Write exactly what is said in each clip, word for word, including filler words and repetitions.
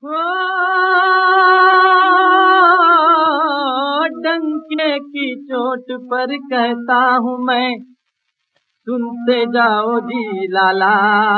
ओ डंके की चोट पर कहता हूँ मैं, सुनते जाओ जी लाला।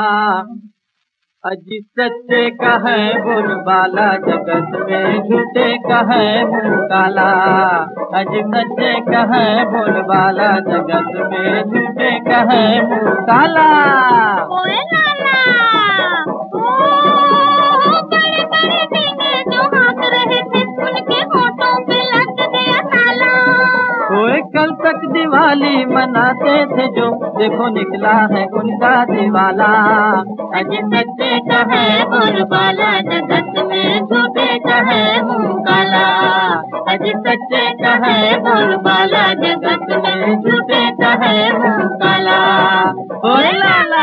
अजी सच्चे का है बोलबाला, जगत में झूठे का है मुँह काला। अजी सच्चे का है बोलबाला, जगत में झूठे का है मुँह काला। ओए लाला, ओ बड़े बड़े दीने जो हाँक रहे थे, उनके होठों पे लग गया ताला। ओए कल तक दिवाली मनाते थे जो, देखो निकला है उनका दिवाला। अजी सच्चे का है बोलबाला, जगत में झूठे का है मुँह काला। अजी सच्चे का है बोलबाला, जगत में झूठे का है मुँह काला। ओए लाला।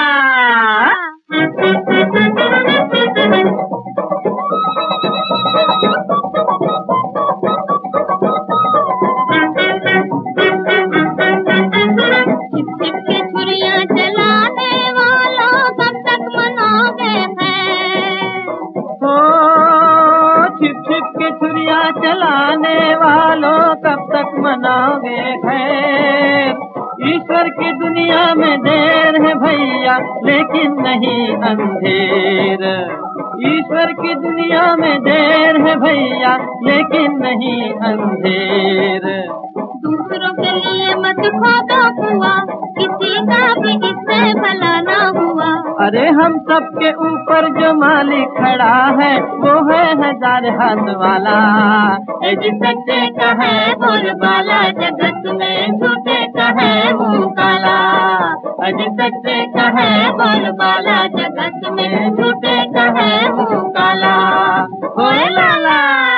छुरिया चलाने वालों कब तक मनाओगे खैर। ईश्वर की दुनिया में देर है भैया, लेकिन नहीं अंधेर। ईश्वर की दुनिया में देर है भैया, लेकिन नहीं अंधेर। दूसरों के लिए मत खोदो कुआं, किसी का भी इससे भला ना हुआ। अरे हम सबके ऊपर जो मालिक खड़ा है, वो है हजार हाथ वाला। अजी सच्चे का है बोलबाला, जगत में झूठे का है मुँह काला। अजी सच्चे का है बोलबाला, जगत में झूठे का है मुँह काला। ओए लाला।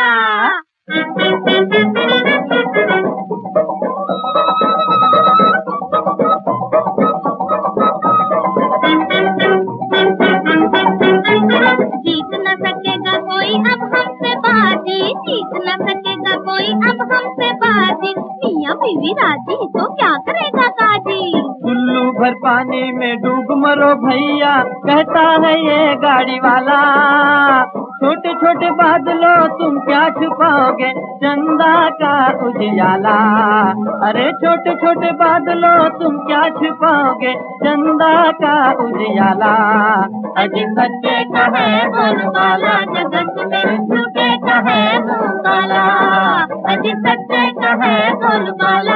जीत न सकेगा कोई अब हमसे बाजी, जीत न सकेगा कोई अब हमसे बाजी। मियाँ बीवी राजी तो क्या करेगा काजी। उल्लू भर पानी में डूब मरो भैया, कहता है ये गाड़ी वाला। छोटे छोटे बादलों तुम क्या छुपाओगे, चंदा का उजियाला। अरे छोटे छोटे बादलों तुम क्या छुपाओगे, चंदा का उजियाला। अजी सच्चे का है बोलबाला, जगत में झूठे का है मुँह काला। अजी सच्चे का है बोलबाला,